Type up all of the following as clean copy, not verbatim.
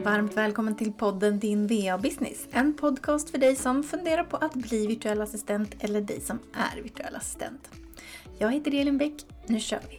Varmt välkommen till podden Din VA-business. En podcast för dig som funderar på att bli virtuell assistent eller dig som är virtuell assistent. Jag heter Elin Bäck. Nu kör vi!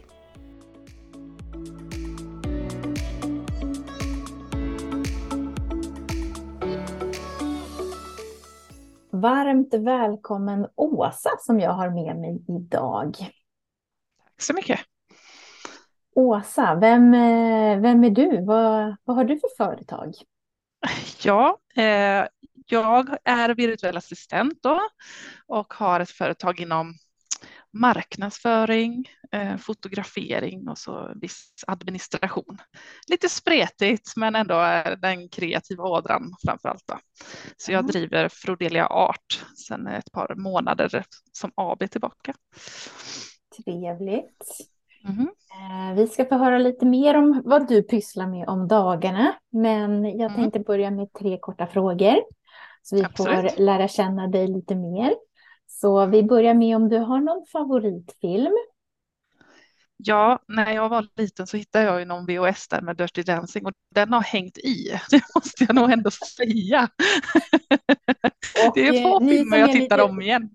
Varmt välkommen Åsa som jag har med mig idag. Tack så mycket. Åsa, vem är du? Vad har du för företag? Ja, jag är virtuell assistent då och har ett företag inom marknadsföring, fotografering och så viss administration. Lite spretigt men ändå den kreativa ådran framför allt då. Så jag driver Frodelia Art sedan ett par månader som AB tillbaka. Trevligt. Mm. Vi ska få höra lite mer om vad du pysslar med om dagarna. Men jag tänkte börja med 3 korta frågor. Så vi får lära känna dig lite mer. Så vi börjar med om du har någon favoritfilm. Ja, när jag var liten så hittade jag ju någon VHS där med Dirty Dancing och den har hängt i. Det måste jag nog ändå säga. Det är få filmer jag tittar om igen.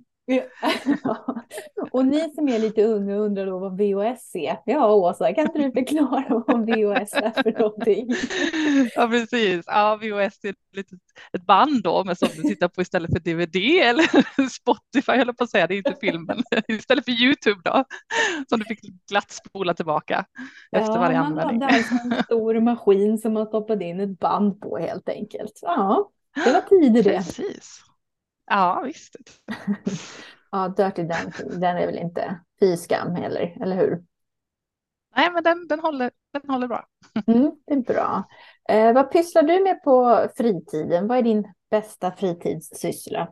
Och ni som är lite unga undrar då vad VHS är. Ja, Åsa, kan inte du förklara vad VHS är för någonting? Ja, precis. Ja, VHS är ett band då, men som du tittar på istället för DVD eller Spotify, eller på att säga, det är inte filmen. Istället för YouTube då, som du fick glatt spola tillbaka efter varje användning. Man hade alltså en stor maskin som man stoppade in ett band på helt enkelt. Ja, det var tider det. Precis. Ja, visst. Ja, Dirty Dancing, den är väl inte fy skam heller, eller hur? Nej, men den håller bra. Det är bra. Vad pysslar du med på fritiden? Vad är din bästa fritidssyssla?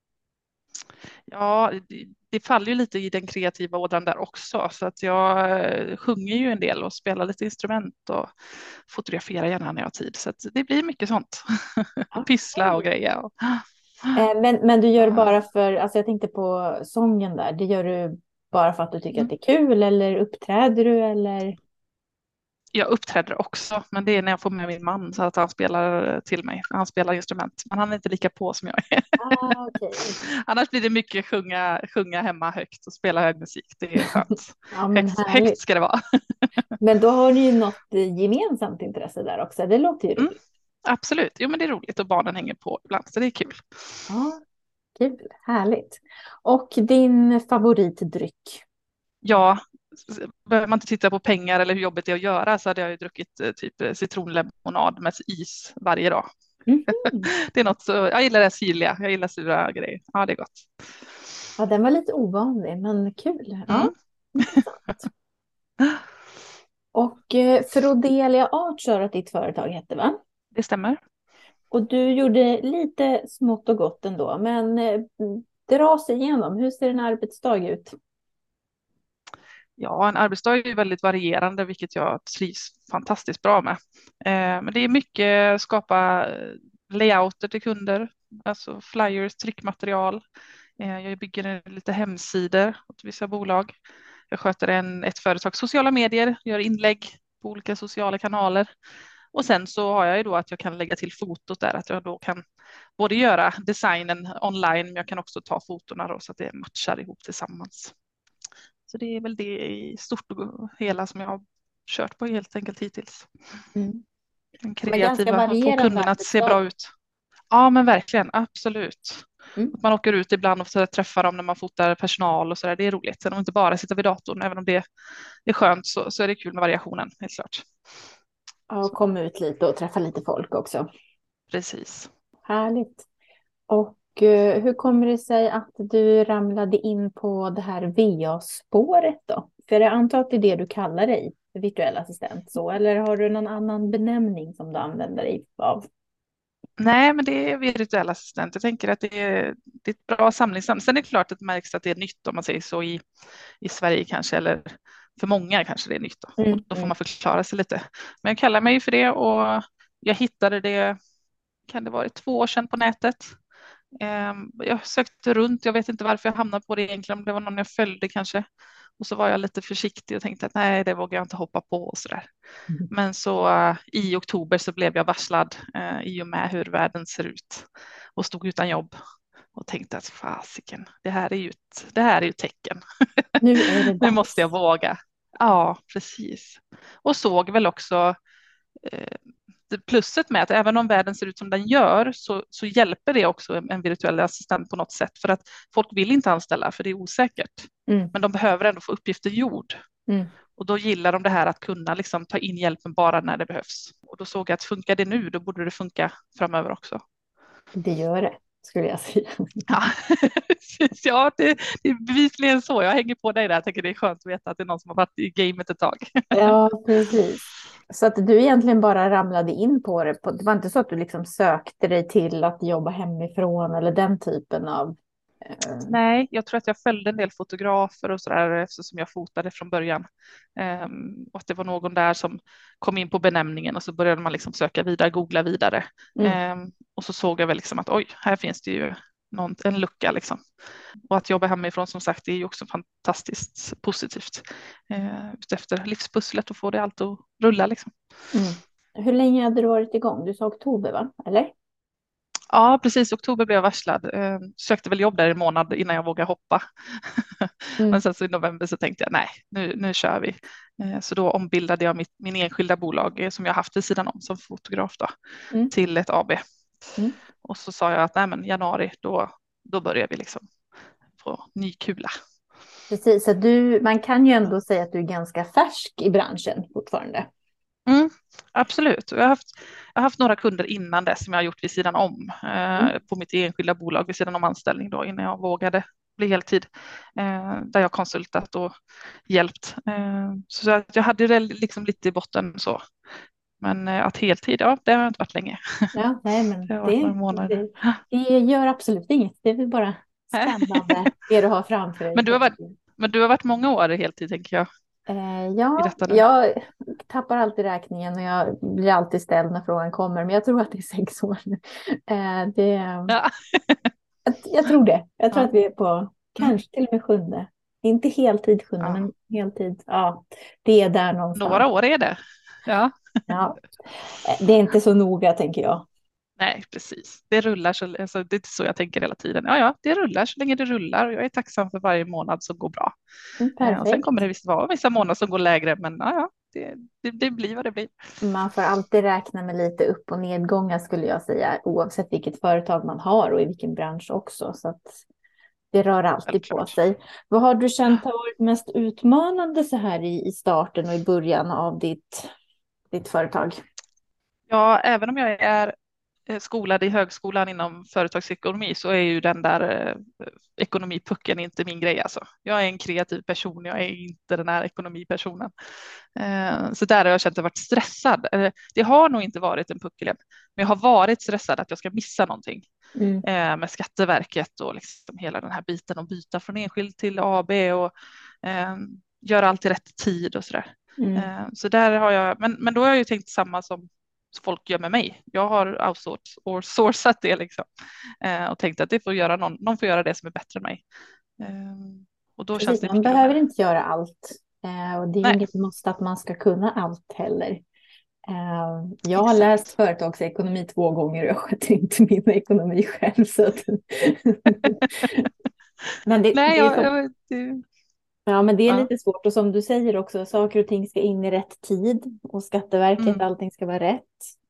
Ja, det faller ju lite i den kreativa ådran där också. Så att jag sjunger ju en del och spelar lite instrument och fotograferar gärna när jag har tid. Så att det blir mycket sånt. Pyssla och grejer. Men du gör det bara för, alltså jag tänkte på sången där. Det gör du bara för att du tycker att det är kul eller uppträder du eller? Jag uppträder också, men det är när jag får med min man så att han spelar till mig. Han spelar instrument, men han är inte lika på som jag är. Okay. Annars blir det mycket sjunga hemma högt och spela hög musik. Det är skönt. Ja, men högt ska det vara. Men då har ni ju något gemensamt intresse där också. Det låter ju roligt. Absolut, jo men det är roligt och barnen hänger på ibland så det är kul. Ja, kul, härligt. Och din favoritdryck? Ja, behöver man inte titta på pengar eller hur jobbigt det är att göra så hade jag ju druckit typ citronlemonad med is varje dag. Det är något så, jag gillar det syrliga, jag gillar sura grejer. Ja, det är gott. Ja, den var lite ovanlig men kul. Ja, intressant. Och Frodelia Art sa att ditt företag hette, va? Det stämmer. Och du gjorde lite smått och gott ändå, men dra oss igenom. Hur ser en arbetsdag ut? Ja, en arbetsdag är ju väldigt varierande, vilket jag trivs fantastiskt bra med. Men det är mycket skapa layouter till kunder, alltså flyers, tryckmaterial. Jag bygger lite hemsidor åt vissa bolag. Jag sköter ett företags sociala medier, gör inlägg på olika sociala kanaler. Och sen så har jag ju då att jag kan lägga till fotot där, att jag då kan både göra designen online, men jag kan också ta fotona då så att det matchar ihop tillsammans. Så det är väl det i stort och hela som jag har kört på helt enkelt hittills. Den kreativa, få kunderna att se bra ut. Ja, men verkligen, absolut. Man åker ut ibland och så träffar dem när man fotar personal och så där. Det är roligt. Sen om inte bara sitta vid datorn, även om det är skönt så är det kul med variationen, helt klart. Ja, och komma ut lite och träffa lite folk också. Precis. Härligt. Och hur kommer det sig att du ramlade in på det här VA-spåret då? För jag antar att det är det du kallar dig, virtuell assistent, så? Eller har du någon annan benämning som du använder dig av? Nej, men det är virtuell assistent. Jag tänker att det är ett bra samlingsnamn. Sen är det klart att det märks att det är nytt om man säger så i Sverige kanske, eller för många kanske det är nytt. Då får man förklara sig lite. Men jag kallar mig för det och jag hittade det, kan det vara 2 år sedan på nätet. Jag sökte runt, jag vet inte varför jag hamnade på det egentligen, det var någon jag följde kanske. Och så var jag lite försiktig och tänkte att nej, det vågar jag inte hoppa på och sådär. Mm. Men så i oktober så blev jag varslad i och med hur världen ser ut och stod utan jobb och tänkte att fasiken, det här är ju ett tecken. Nu är det Nu måste jag dags. våga. Ja, precis. Och såg väl också eh, plusset med att även om världen ser ut som den gör så hjälper det också en virtuell assistent på något sätt för att folk vill inte anställa för det är osäkert. Mm. Men de behöver ändå få uppgifter gjord. Mm. Och då gillar de det här att kunna liksom ta in hjälpen bara när det behövs. Och då såg jag att funkar det nu, då borde det funka framöver också. Det gör det, skulle jag säga. Ja, ja det är bevisligen så. Jag hänger på dig där. Jag tänker det är skönt att veta att det är någon som har varit i gamet ett tag. Ja, precis. Så att du egentligen bara ramlade in på det. Det var inte så att du liksom sökte dig till att jobba hemifrån eller den typen av... Nej, jag tror att jag följde en del fotografer och sådär eftersom jag fotade från början. Och att det var någon där som kom in på benämningen och så började man liksom söka vidare, googla vidare. Och så såg jag väl liksom att oj, här finns det ju en lucka liksom. Och att jobba hemifrån som sagt, det är ju också fantastiskt positivt. Efter livspusslet och få det allt att rulla liksom. Mm. Hur länge hade du varit igång? Du sa oktober, va? Eller? Ja, precis. Oktober blev jag varslad. Sökte väl jobb där en månad innan jag vågade hoppa. Men sen så i november så tänkte jag nej, nu kör vi. Så då ombildade jag min enskilda bolag som jag haft vid sidan om som fotograf då, till ett AB. Mm. Och så sa jag att nej, men januari då börjar vi liksom på ny kula. Precis, så man kan ju ändå säga att du är ganska färsk i branschen fortfarande. Absolut. Jag har haft några kunder innan det som jag har gjort vid sidan om på mitt enskilda bolag vid sidan om anställning då innan jag vågade bli heltid där jag konsultat och hjälpt. Så att jag hade det liksom lite i botten så. Men att heltid, ja, det har jag inte varit länge. Ja, nej, men Det har varit några månader. det gör absolut inget. Det är väl bara spännande det du har framför dig. Men du har varit många år i heltid tänker jag. Ja, jag tappar alltid räkningen och jag blir alltid ställd när frågan kommer. Men jag tror att det är 6 år nu. Ja. Jag tror det. Jag tror att vi är på kanske till och med 7:e. Inte heltid 7:e, men heltid. Ja, det är där någonstans. Några år är det. Ja. Ja. Det är inte så noga tänker jag. Nej, precis. Det rullar, alltså, det är så jag tänker hela tiden. Ja, det rullar så länge det rullar och jag är tacksam för varje månad som går bra. Och sen kommer det visst vara vissa månader som går lägre, men det blir vad det blir. Man får alltid räkna med lite upp- och nedgångar skulle jag säga, oavsett vilket företag man har och i vilken bransch också. Så att det rör alltid på sig. Vad har du känt har varit mest utmanande så här i starten och i början av ditt företag? Ja, även om jag är skolad i högskolan inom företagsekonomi så är ju den där ekonomipucken inte min grej alltså. Jag är en kreativ person, jag är inte den här ekonomipersonen. Så där har jag känt att jag varit stressad. Det har nog inte varit en puckel än, men jag har varit stressad att jag ska missa någonting med Skatteverket och liksom hela den här biten och byta från enskild till AB och göra allt i rätt tid och sådär. Så där har jag, men då har jag ju tänkt samma som folk gör med mig. Jag har outsourcat det liksom. Och tänkt att det får göra någon får göra det som är bättre än mig. Och då Precis, känns det man mycket behöver lugnare. inte göra allt. Och det är inget måste att man ska kunna allt heller. Jag har läst företagsekonomi 2 gånger och jag sköter inte min ekonomi själv. Så att... men det är lite svårt och som du säger också, saker och ting ska in i rätt tid och Skatteverket, allting ska vara rätt.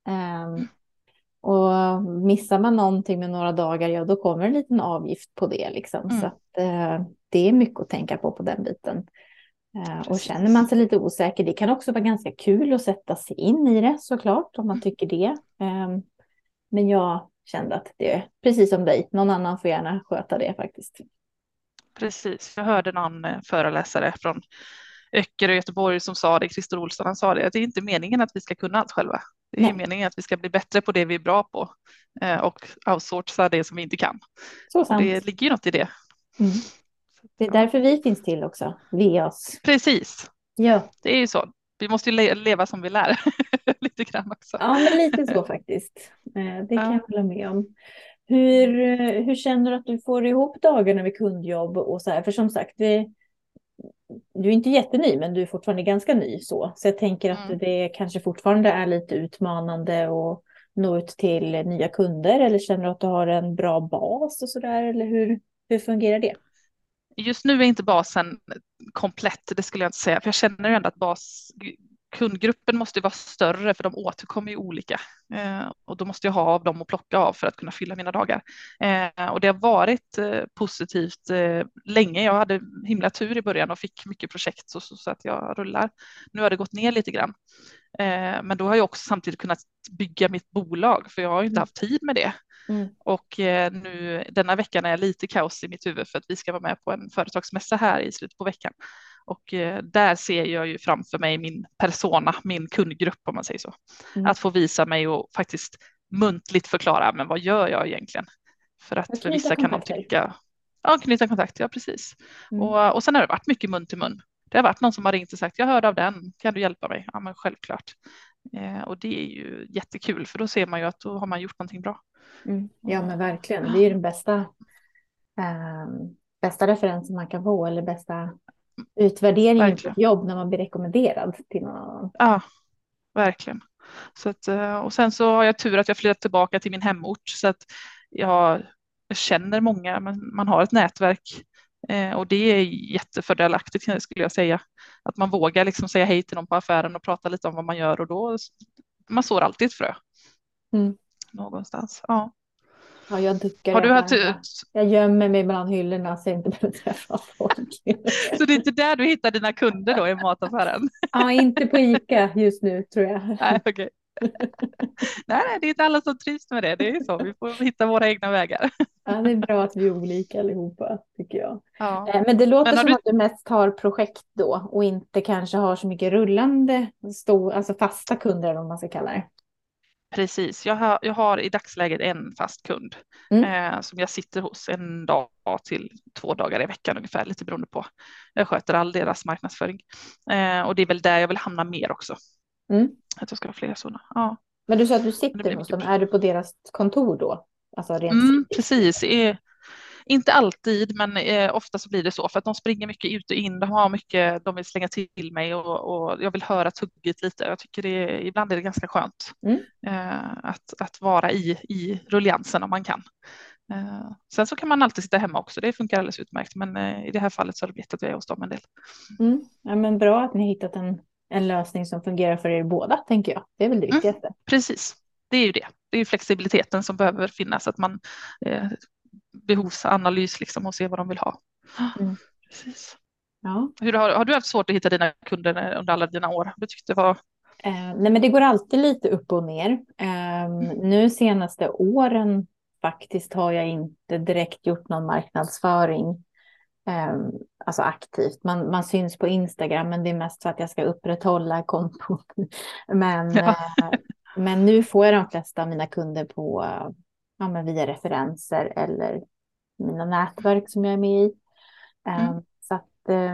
Och missar man någonting med några dagar, ja då kommer en liten avgift på det liksom. Så att, det är mycket att tänka på den biten. Och känner man sig lite osäker, det kan också vara ganska kul att sätta sig in i det såklart om man tycker det. Men jag kände att det är precis som dig, någon annan får gärna sköta det faktiskt. Precis, jag hörde någon föreläsare från Öcker och Göteborg som sa det, Christer Olsson, han sa det, att det är inte meningen att vi ska kunna allt själva. Det är meningen att vi ska bli bättre på det vi är bra på och outsourca det som vi inte kan. Så sant. Det ligger ju något i det. Det är därför vi finns till också, VAs. Precis, ja. Det är ju så. Vi måste ju leva som vi lär lite grann också. Ja, men lite så faktiskt. Det kan jag hålla med om. Hur känner du att du får ihop dagarna med kundjobb och så här? För som sagt, du är inte jätteny, men du är fortfarande ganska ny så jag tänker att Mm. det kanske fortfarande är lite utmanande att nå ut till nya kunder, eller känner du att du har en bra bas och sådär, eller hur fungerar det? Just nu är inte basen komplett, det skulle jag inte säga, för jag känner ju ändå att kundgruppen måste vara större, för de återkommer ju olika. Och då måste jag ha av dem att plocka av för att kunna fylla mina dagar. Och det har varit positivt länge. Jag hade himla tur i början och fick mycket projekt så att jag rullar. Nu har det gått ner lite grann. Men då har jag också samtidigt kunnat bygga mitt bolag, för jag har ju inte Mm. haft tid med det. Mm. Och nu denna veckan är jag lite kaos i mitt huvud för att vi ska vara med på en företagsmässa här i slutet på veckan. Och där ser jag ju framför mig min persona, min kundgrupp om man säger så. Mm. Att få visa mig och faktiskt muntligt förklara, men vad gör jag egentligen? För att för Knyta vissa kan de kontakter. tycka, ja, knyta kontakt, ja precis. Mm. Och sen har det varit mycket mun till mun. Det har varit någon som har ringt och sagt, jag hörde av den, kan du hjälpa mig? Ja, men självklart. Och det är ju jättekul, för då ser man ju att då har man gjort någonting bra. Mm. Ja, men verkligen. Det är ju den bästa referensen man kan få, eller bästa utvärderingen på Verkligen. ett jobb, när man blir rekommenderad till någon annan. Ja, verkligen. Så att, och sen så har jag tur att jag flyttat tillbaka till min hemort, så att jag känner många, man har ett nätverk, och det är jättefördelaktigt skulle jag säga. Att man vågar liksom säga hej till någon på affären och prata lite om vad man gör, och då man sår alltid ett frö Mm. någonstans. Ja. Ja, jag duckar Har i du haft, affärerna. Jag gömmer mig bland hyllorna så jag inte behöver träffa folk. så det är inte där du hittar dina kunder då i mataffären? Ja, inte på ICA just nu tror jag. Nej, okej. Nej, det är inte alla som trivs med det. Det är så, vi får hitta våra egna vägar. Ja, det är bra att vi är olika allihopa, tycker jag. Ja. Men det låter Men har som du, att du mest har projekt då och inte kanske har så mycket rullande, alltså fasta kunder, eller vad man ska kalla det. precis, jag har i dagsläget en fast kund Mm. som jag sitter hos en dag till 2 dagar i veckan ungefär, lite beroende på. Jag sköter all deras marknadsföring. Och det är väl där jag vill hamna mer också. Mm. Att jag ska ha fler sådana. Ja, Men du sa att du det sitter blir hos mycket. dem. Är du på deras kontor då? Alltså rent fysiskt? Precis. Inte alltid, men ofta så blir det så, för att de springer mycket ut och in. De har mycket de vill slänga till mig, och jag vill höra tugget lite. Jag tycker ibland är det ganska skönt Mm. att vara i rulliansen om man kan. Sen så kan man alltid sitta hemma också. Det funkar alldeles utmärkt, men i det här fallet så har det blivit att jag är hos dem en del. Mm. Ja, men bra att ni har hittat en lösning som fungerar för er båda, tänker jag. Det är väl det viktigaste. Precis, det är ju det. Det är ju flexibiliteten som behöver finnas, att man behovsanalys liksom och se vad de vill ha. Mm. Precis. Ja. Har du haft svårt att hitta dina kunder under alla dina år? Du tyckte det var... Nej, men det går alltid lite upp och ner. Nu senaste åren faktiskt har jag inte direkt gjort någon marknadsföring, alltså aktivt. Man syns på Instagram, men det är mest för att jag ska upprätthålla kontot. Men, Ja. men nu får jag de flesta av mina kunder på, men via referenser eller mina nätverk som jag är med i. Så att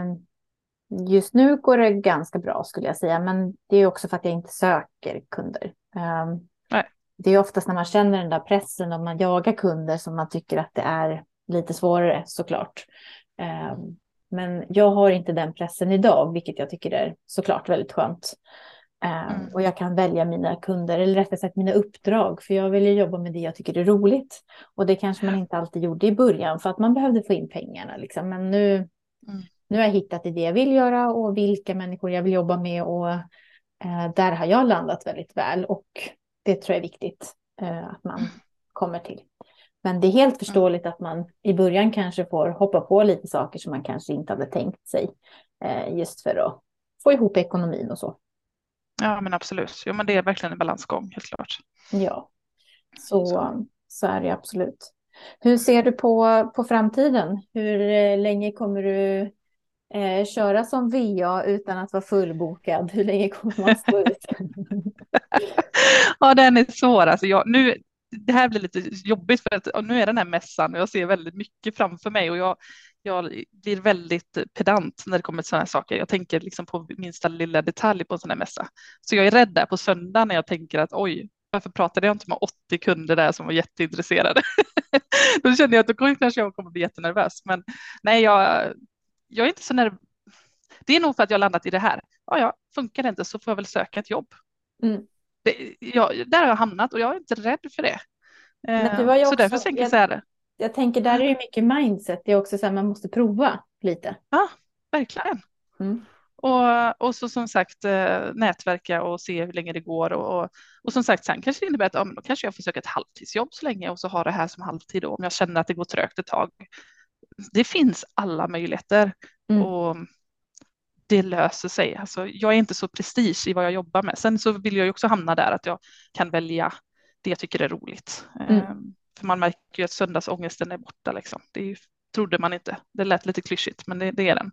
just nu går det ganska bra, skulle jag säga, men det är också för att jag inte söker kunder. Nej. Det är oftast när man känner den där pressen och man jagar kunder som man tycker att det är lite svårare, såklart. Men jag har inte den pressen idag, vilket jag tycker är såklart väldigt skönt. Och jag kan välja mina kunder, eller rättare sagt mina uppdrag, för jag vill ju jobba med det jag tycker är roligt. Och det kanske man inte alltid gjorde i början, för att man behövde få in pengarna. Liksom. Men nu har jag hittat det jag vill göra och vilka människor jag vill jobba med, och där har jag landat väldigt väl, och det tror jag är viktigt att man kommer till. Men det är helt förståeligt att man i början kanske får hoppa på lite saker som man kanske inte hade tänkt sig, just för att få ihop ekonomin och så. Ja, men absolut. Jo, men det är verkligen en balansgång, helt klart. Ja, så är det absolut. Hur ser du på framtiden? Hur länge kommer du köra som VA utan att vara fullbokad? Hur länge kommer man stå ut? Ja, den är svår. Alltså det här blir lite jobbigt, för att nu är den här mässan och jag ser väldigt mycket framför mig, och jag blir väldigt pedant när det kommer till sådana här saker. Jag tänker liksom på minsta lilla detalj på en sån här mässa. Så jag är rädd där på söndag när jag tänker att oj, varför pratade jag inte med 80 kunder där som var jätteintresserade? Då känner jag att då kanske jag kommer bli jättenervös. Men nej, jag är inte så nervös. det är nog för att jag landat i det här. Ja, funkar det inte så får jag väl söka ett jobb. Mm. Där har jag hamnat och jag är inte rädd för det. Men du har ju Så också, därför tänker jag så här. jag tänker där är det mycket mindset. Det är också så här man måste prova lite. Ja, verkligen. Mm. Och så som sagt nätverka och se hur länge det går. Och som sagt sen kanske det innebär att då kanske jag får söka ett halvtidsjobb så länge och så har det här som halvtid då, om jag känner att det går trögt ett tag. Det finns alla möjligheter och det löser sig. Alltså, jag är inte så prestige i vad jag jobbar med. Sen så vill jag ju också hamna där att jag kan välja det jag tycker är roligt. För man märker ju att söndagsångesten är borta liksom. Det trodde man inte. Det lät lite klyschigt men det är den.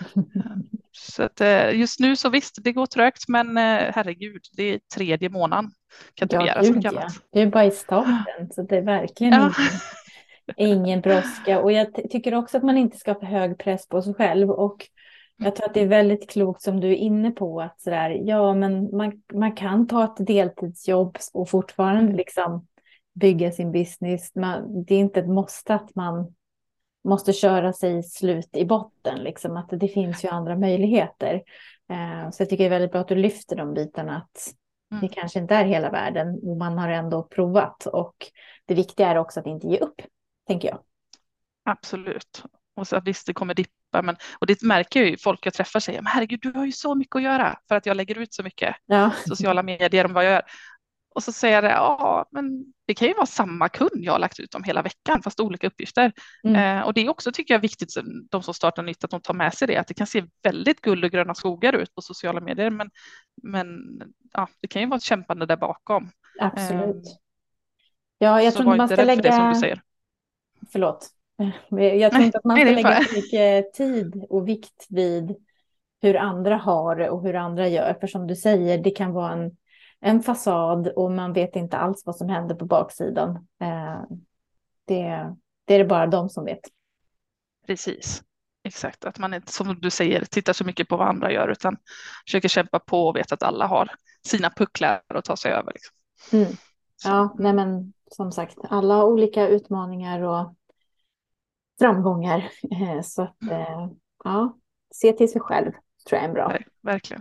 Så att, just nu så visst, det går trögt men herregud, det är 3:e månaden. Kan inte begära så mycket annat. Det är bara i starten så det är verkligen ingen brådska. Och jag tycker också att man inte ska ha för hög press på sig själv. Och jag tror att det är väldigt klokt som du är inne på att sådär, ja men man kan ta ett deltidsjobb och fortfarande liksom bygga sin business. Det är inte ett måste att man måste köra sig slut i botten. Liksom, att det finns ju andra möjligheter. Så jag tycker det är väldigt bra att du lyfter de bitarna. Att det kanske inte är hela världen. Och man har ändå provat. Och det viktiga är också att inte ge upp, tänker jag. Absolut. Och så visst, det kommer dippa. Och det märker ju folk jag träffar säger, men herregud, du har ju så mycket att göra. För att jag lägger ut så mycket sociala medier om vad jag gör. Och så säger jag, ja, men det kan ju vara samma kund jag har lagt ut om hela veckan, fast olika uppgifter. Och det är också, tycker jag, viktigt, de som startar nytt, att de tar med sig det. Att det kan se väldigt guld och gröna skogar ut på sociala medier, men ja, det kan ju vara ett kämpande där bakom. Absolut. Ja, jag så tror inte man ska lägga... det som du säger. Förlåt. Jag tror inte att man ska lägga så mycket tid och vikt vid hur andra har det och hur andra gör. För som du säger, det kan vara en fasad och man vet inte alls vad som händer på baksidan. Det är det bara de som vet. Precis, exakt. Att man inte, som du säger, tittar så mycket på vad andra gör utan försöker kämpa på och vet att alla har sina pucklar att ta sig över. Liksom. Ja, nej men som sagt, alla har olika utmaningar och framgångar. Så att, ja, se till sig själv tror jag är bra. Verkligen.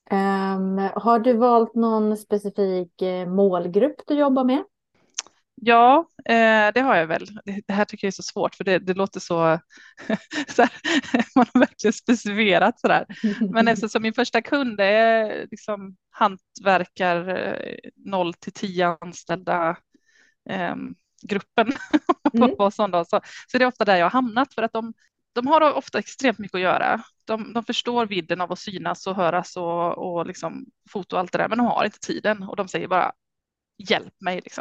Har du valt någon specifik målgrupp du jobbar med? Ja, det har jag väl. Det här tycker jag är så svårt för det låter så, så här, man har verkligen specifierat sådär. Men eftersom min första kund är liksom hantverkar 0 till 10 anställda gruppen på sån dag, så är det ofta där jag har hamnat för att de har ofta extremt mycket att göra. De förstår vidden av att synas och höras och liksom foto och allt det där, men de har inte tiden och de säger bara hjälp mig liksom.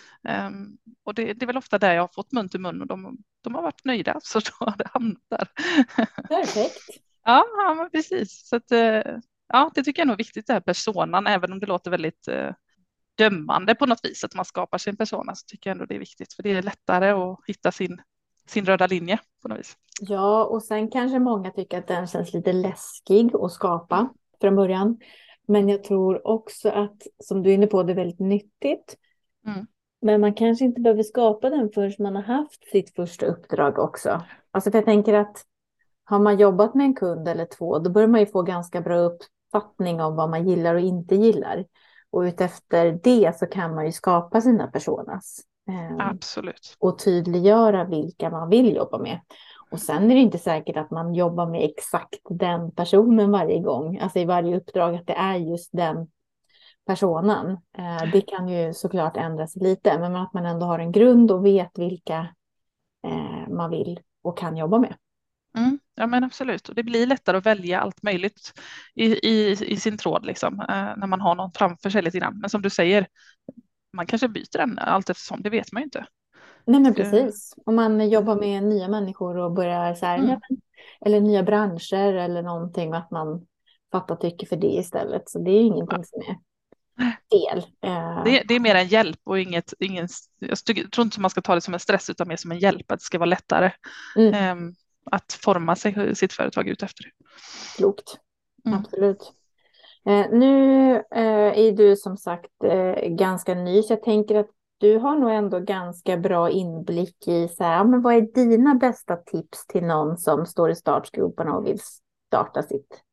Och det är väl ofta där jag har fått mun till mun och de har varit nöjda så då har det hamnat där. Perfekt. Ja, men precis. Så att, ja, det tycker jag är nog viktigt det här personan, även om det låter väldigt dömande på något vis att man skapar sin persona, så tycker jag ändå det är viktigt för det är lättare att hitta sin röda linje på något vis. Ja, och sen kanske många tycker att den känns lite läskig att skapa från början. Men jag tror också att, som du är inne på, det är väldigt nyttigt. Men man kanske inte behöver skapa den förrän man har haft sitt första uppdrag också. Alltså för jag tänker att har man jobbat med en kund eller 2, då börjar man ju få ganska bra uppfattning om vad man gillar och inte gillar. Och utefter det så kan man ju skapa sina personas. Absolut. Och tydliggöra vilka man vill jobba med. Och sen är det inte säkert att man jobbar med exakt den personen varje gång. Alltså i varje uppdrag att det är just den personen. Det kan ju såklart ändras lite. Men att man ändå har en grund och vet vilka man vill och kan jobba med. Ja men absolut, och det blir lättare att välja allt möjligt i sin tråd liksom, när man har någon framför sig lite grann. Men som du säger, man kanske byter den allt eftersom, det vet man ju inte. Nej men precis, om man jobbar med nya människor och börjar så här, eller nya branscher eller någonting, att man fattar tycke för det istället. Så det är ingenting som är fel. Det är mer en hjälp och jag tror inte man ska ta det som en stress utan mer som en hjälp, att det ska vara lättare att forma sitt företag ut efter det. Klokt, absolut. Nu är du som sagt ganska ny, så jag tänker att du har nog ändå ganska bra inblick i så här, men vad är dina bästa tips till någon som står i startgroparna och vill starta sitt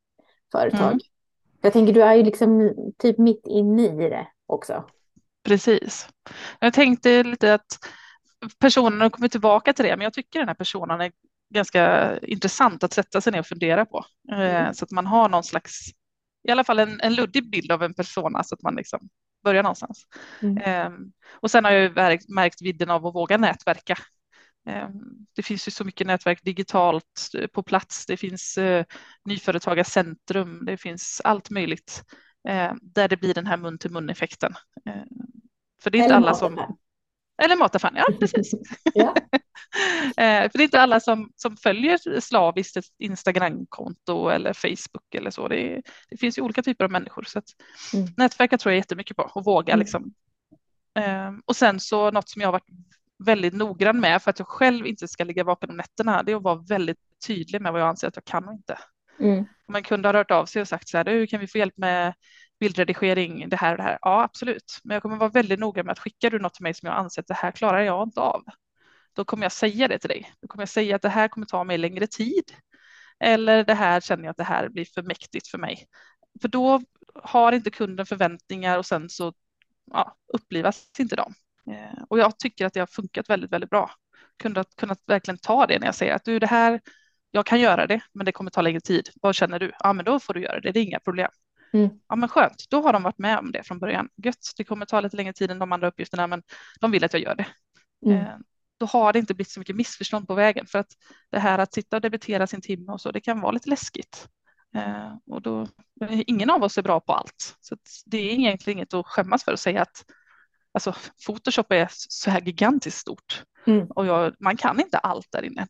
företag. Mm. Jag tänker, du är ju liksom typ mitt inne i det också. Precis. Jag tänkte lite att personen kommer tillbaka till det, men jag tycker den här personen är ganska intressant att sätta sig ner och fundera på. Mm. Så att man har någon slags, i alla fall en luddig bild av en persona, så att man liksom börjar någonstans. Mm. Och sen har jag ju märkt vidden av att våga nätverka. Det finns ju så mycket nätverk digitalt på plats. Det finns nyföretagarcentrum. Det finns allt möjligt där det blir den här mun-till-mun-effekten. För det är inte Eller alla som... mataffär. Eller mataffären, ja precis. Ja. För det är inte alla som följer slaviskt ett Instagramkonto eller Facebook eller så. Det finns ju olika typer av människor. Så att Mm. nätverka tror jag jättemycket på och våga Mm. liksom. Och sen så något som jag har varit väldigt noggrann med för att jag själv inte ska ligga vaken om nätterna, det är att vara väldigt tydlig med vad jag anser att jag kan och inte. Mm. Om en kund har hört av sig och sagt så här, du, kan vi få hjälp med bildredigering, det här och det här? Ja, absolut. Men jag kommer vara väldigt noga med att skickar du något till mig som jag anser att det här klarar jag inte av, då kommer jag säga det till dig. Då kommer jag säga att det här kommer ta mig längre tid. Eller det här känner jag att det här blir för mäktigt för mig. För då har inte kunden förväntningar och sen så upplivas inte de. Och jag tycker att det har funkat väldigt, väldigt bra. Kunnat verkligen ta det när jag säger att du, det här, jag kan göra det, men det kommer ta längre tid. Vad känner du? Ja, men då får du göra det. Det är inga problem. Mm. Ja, men skönt. Då har de varit med om det från början. Gött, det kommer ta lite längre tid än de andra uppgifterna, men de vill att jag gör det. Mm. Då har det inte blivit så mycket missförstånd på vägen, för att det här att sitta och debitera sin timme och så, det kan vara lite läskigt. Och då, ingen av oss är bra på allt, så det är egentligen inget att skämmas för att säga att alltså, Photoshop är så här gigantiskt stort och man kan inte allt där inne.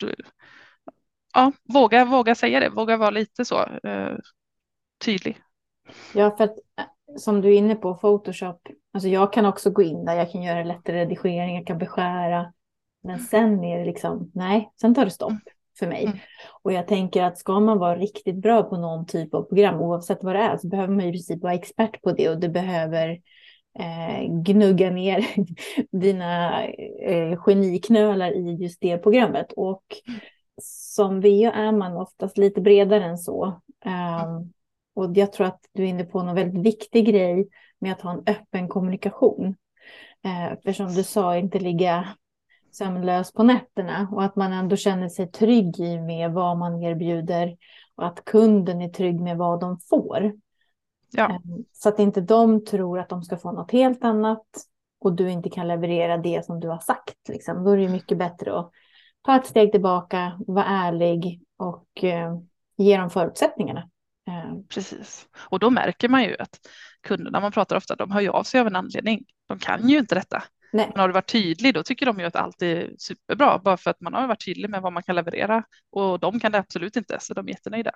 Ja, våga säga det, våga vara lite så tydlig. Ja, för att som du är inne på, Photoshop, alltså jag kan också gå in där, jag kan göra lättare redigering, jag kan beskära, men sen är det liksom, nej, sen tar det stopp för mig. Mm. Och jag tänker att ska man vara riktigt bra på någon typ av program, oavsett vad det är, så behöver man i princip vara expert på det, och du behöver gnugga ner dina geniknölar i just det programmet. Och som VA är man oftast lite bredare än så. Och jag tror att du är inne på någon väldigt viktig grej med att ha en öppen kommunikation. För som du sa, inte ligga sömnlös på nätterna, och att man ändå känner sig trygg i med vad man erbjuder, och att kunden är trygg med vad de får. Ja. Så att inte de tror att de ska få något helt annat och du inte kan leverera det som du har sagt. Liksom. Då är det mycket bättre att ta ett steg tillbaka, vara ärlig och ge dem förutsättningarna. Precis. Och då märker man ju att kunderna, man pratar ofta, de hör ju av sig av en anledning. De kan ju inte detta. Nej. Men har du varit tydlig, då tycker de ju att allt är superbra, bara för att man har varit tydlig med vad man kan leverera, och de kan det absolut inte, så de är jättenöjda.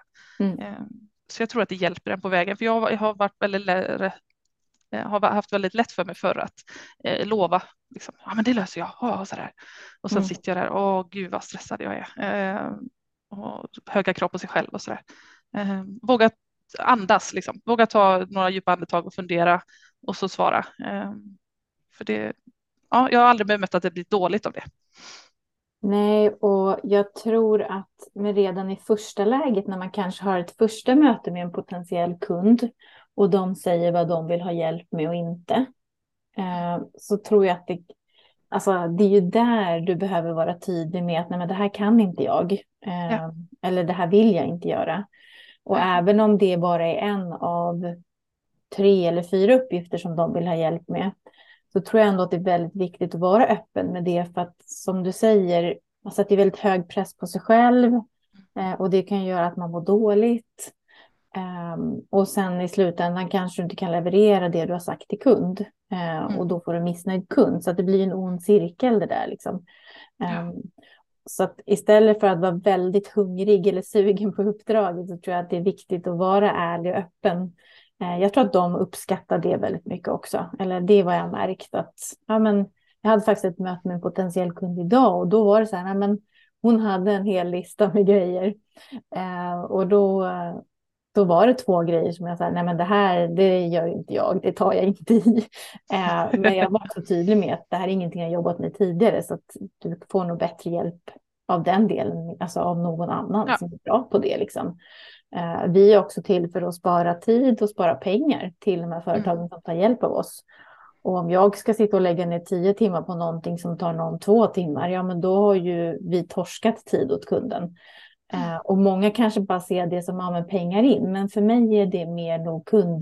Så jag tror att det hjälper en på vägen, för jag har varit har haft väldigt lätt för mig för att lova, liksom, ja men det löser jag, och sådär. Och sen sitter jag där, åh gud vad stressad jag är, och höga krav på sig själv och sådär. Våga andas, liksom. Våga ta några djupa andetag och fundera och så svara. För det, ja, jag har aldrig bemött att det blir dåligt av det. Nej, och jag tror att redan i första läget, när man kanske har ett första möte med en potentiell kund och de säger vad de vill ha hjälp med och inte, så tror jag att det är ju där du behöver vara tydlig med att nej, men det här kan inte jag, eller det här vill jag inte göra. Och även om det bara är en av 3 eller 4 uppgifter som de vill ha hjälp med, så tror jag ändå att det är väldigt viktigt att vara öppen med det. För att som du säger, alltså att det är väldigt hög press på sig själv. Och det kan göra att man mår dåligt. Och sen i slutändan kanske du inte kan leverera det du har sagt till kund. Och då får du missnöjd kund. Så att det blir en ond cirkel det där liksom. Så att istället för att vara väldigt hungrig eller sugen på uppdraget, så tror jag att det är viktigt att vara ärlig och öppen. Jag tror att de uppskattar det väldigt mycket också. Eller det var jag märkt att, jag hade faktiskt ett möte med en potentiell kund idag, och då var det så här, hon hade en hel lista med grejer. Och då var det 2 grejer som jag sa, det här, det gör inte jag, det tar jag inte i. Men jag var också tydlig med att det här är ingenting jag jobbat med tidigare, så att du får nog bättre hjälp av den delen, alltså av någon annan som är bra på det liksom. Vi är också till för att spara tid och spara pengar till de här Mm. företagen som tar hjälp av oss. Och om jag ska sitta och lägga ner 10 timmar på någonting som tar någon 2 timmar, ja men då har ju vi torskat tid åt kunden. Och många kanske bara ser det som ja, men pengar in, men för mig är det mer nog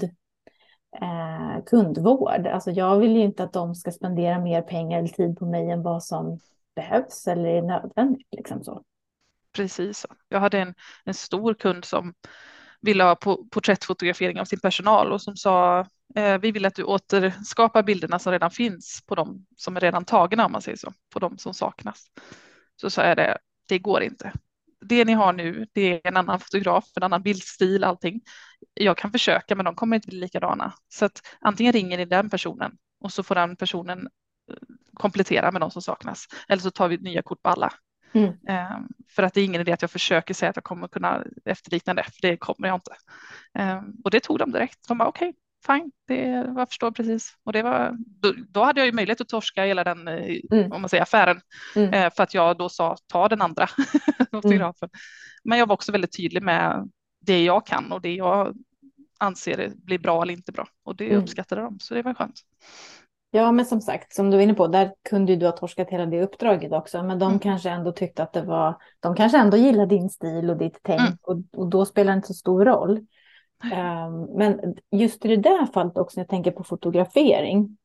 kundvård. Alltså jag vill ju inte att de ska spendera mer pengar eller tid på mig än vad som behövs eller är nödvändigt. Liksom så. Precis så. Jag hade en stor kund som ville ha porträttfotografering av sin personal och som sa vi vill att du återskapar bilderna som redan finns på de som är redan tagna, om man säger så, på de som saknas. Så sa jag det går inte. Det ni har nu, det är en annan fotograf, en annan bildstil, allting. Jag kan försöka, men de kommer inte bli likadana. Så att antingen ringer ni den personen och så får den personen komplettera med de som saknas. Eller så tar vi nya kort på alla. Mm. För att det är ingen idé att jag försöker säga att jag kommer kunna efterlikna det, för det kommer jag inte. Och det tog de direkt. De bara okej, fine, jag förstår precis. Och det var, då hade jag ju möjlighet att torska hela den om man säger, affären. För att jag då sa ta den andra fotografen. Men jag var också väldigt tydlig med det jag kan och det jag anser blir bra eller inte bra. Och det uppskattade de, så det var skönt. Ja, men som sagt, som du var inne på, där kunde ju du ha torskat hela det uppdraget också. Men de kanske ändå tyckte att de kanske ändå gillade din stil och ditt tänk. Och då spelar det inte så stor roll. Men just i det där fallet också, när jag tänker på fotografering.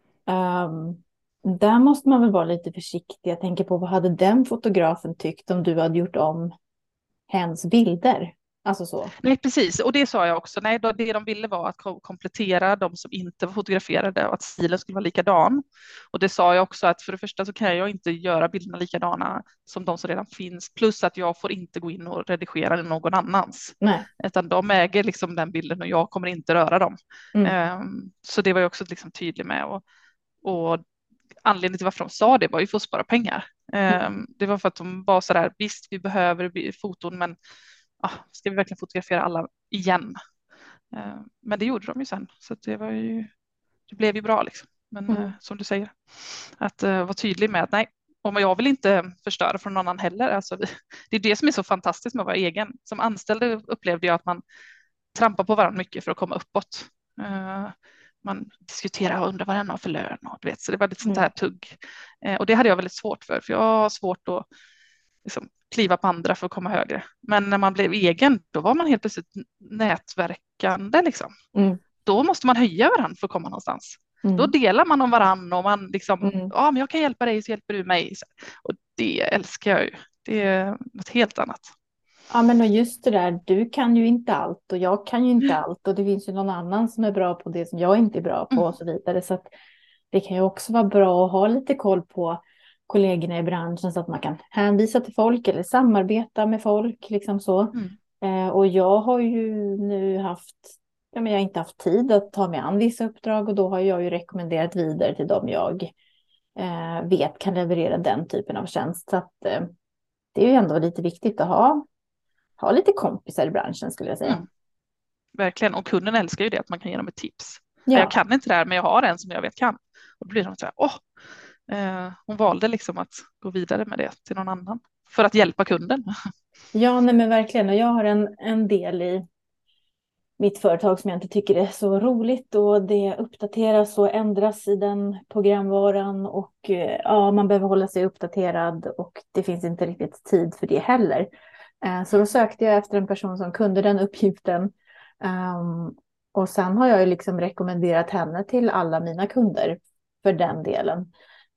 Där måste man väl vara lite försiktig. Jag tänker på vad hade den fotografen tyckt om du hade gjort om hens bilder? Alltså så. Nej, precis. Och det sa jag också. Nej, det de ville var att komplettera de som inte var fotograferade och att stilen skulle vara likadan. Och det sa jag också att för det första så kan jag inte göra bilderna likadana som de som redan finns. Plus att jag får inte gå in och redigera någon annans. Nej. Utan de äger liksom den bilden och jag kommer inte röra dem. Så det var jag också liksom tydlig med. Och anledningen till varför de sa det var ju för att spara pengar. Det var för att de var så där, visst vi behöver foton, men ska vi verkligen fotografera alla igen? Men det gjorde de ju sen, så det blev ju bra liksom. Men som du säger, att vara tydlig med att nej, och jag vill inte förstöra för någon annan heller. Alltså, det är det som är så fantastiskt med att vara egen. Som anställd upplevde jag att man trampar på varandra mycket för att komma uppåt. Man diskuterar och undrar vad den har för lön. Och, du vet, så det var lite sånt här tugg. Och det hade jag väldigt svårt för jag har svårt att liksom kliva på andra för att komma högre. Men när man blev egen, då var man helt plötsligt nätverkande. Liksom. Då måste man höja varandra för att komma någonstans. Då delar man om varandra och man liksom, men jag kan hjälpa dig så hjälper du mig. Och det älskar jag ju. Det är något helt annat. Ja, men och just det där, du kan ju inte allt och jag kan ju inte allt och det finns ju någon annan som är bra på det som jag inte är bra på och så vidare. Så att det kan ju också vara bra att ha lite koll på kollegorna i branschen så att man kan hänvisa till folk eller samarbeta med folk liksom så. Och jag har ju nu jag har inte haft tid att ta mig an vissa uppdrag och då har jag ju rekommenderat vidare till dem jag vet kan leverera den typen av tjänst. Så att det är ju ändå lite viktigt att ha lite kompisar i branschen skulle jag säga. Verkligen, och kunden älskar ju det att man kan ge dem ett tips. Ja. Jag kan inte det här men jag har en som jag vet kan. Och då blir de så här, hon valde liksom att gå vidare med det till någon annan för att hjälpa kunden. Ja, nej men verkligen. Och jag har en del i mitt företag som jag inte tycker är så roligt och det uppdateras och ändras i den programvaran och man behöver hålla sig uppdaterad och det finns inte riktigt tid för det heller. Så då sökte jag efter en person som kunde den uppgiften och sen har jag ju liksom rekommenderat henne till alla mina kunder för den delen.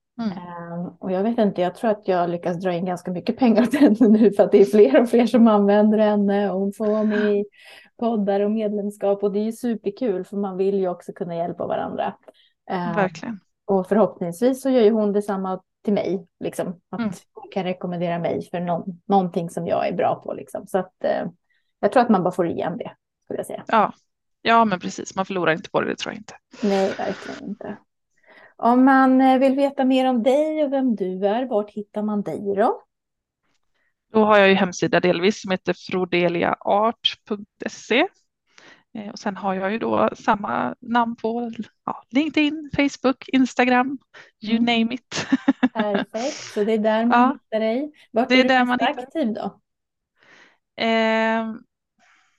Och jag vet inte, jag tror att jag lyckas dra in ganska mycket pengar till henne nu för att det är fler och fler som använder henne och hon får vara med i poddar och medlemskap och det är ju superkul för man vill ju också kunna hjälpa varandra. Verkligen. Och förhoppningsvis så gör ju hon detsamma till mig, liksom, att hon kan rekommendera mig för någonting som jag är bra på. Liksom. Så att jag tror att man bara får igen det, skulle jag säga. Ja, men precis, man förlorar inte på det tror jag inte. Nej, verkligen inte. Om man vill veta mer om dig och vem du är, vart hittar man dig då? Då har jag ju hemsida delvis som heter frodeliaart.se. Och sen har jag ju då samma namn på LinkedIn, Facebook, Instagram, you name it. Perfekt, så det är där man hittar dig. Vart är du mest aktiv då?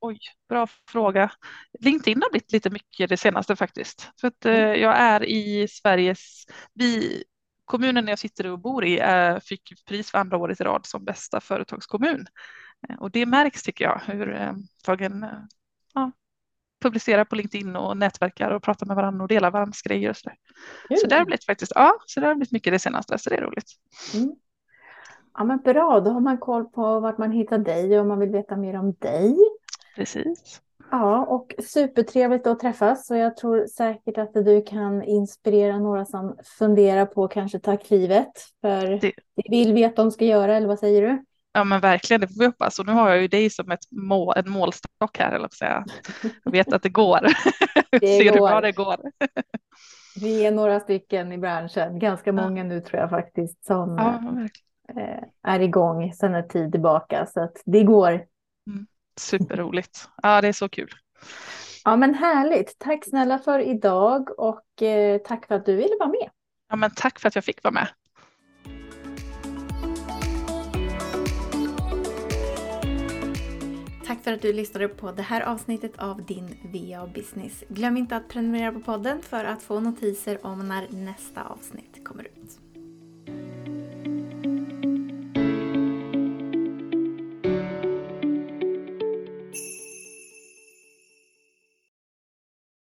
Oj, bra fråga. LinkedIn har blivit lite mycket det senaste faktiskt. För att Mm. jag är i kommunen jag sitter och bor i fick pris för andra året i rad som bästa företagskommun. Och det märks tycker jag hur företagen ja, publicerar på LinkedIn och nätverkar och pratar med varandra och delar varandras grejer och sådär. Så det har Kul. blivit så det har blivit mycket det senaste, så det är roligt. Mm. Ja, men bra, då har man koll på vart man hittar dig om man vill veta mer om dig. Precis. Ja, och supertrevligt att träffas. Så jag tror säkert att du kan inspirera några som funderar på att kanske ta klivet. För Det, det vill vi att de ska göra, eller vad säger du? ja men verkligen, det får vi hoppas. Och nu har jag ju dig som en målstock här, eller vad säga. Jag vet att det går. Det Ser hur bra går. det går. Vi är några stycken i branschen, ganska Ja, många nu tror jag faktiskt, som ja verkligen. är igång sedan en tid tillbaka. Så att det går. Mm. Superroligt. Ja, det är så kul. Ja, men härligt. Tack snälla för idag och tack för att du ville vara med. Ja, men tack för att jag fick vara med. Tack för att du lyssnade på det här avsnittet av din VA Business. Glöm inte att prenumerera på podden för att få notiser om när nästa avsnitt kommer ut.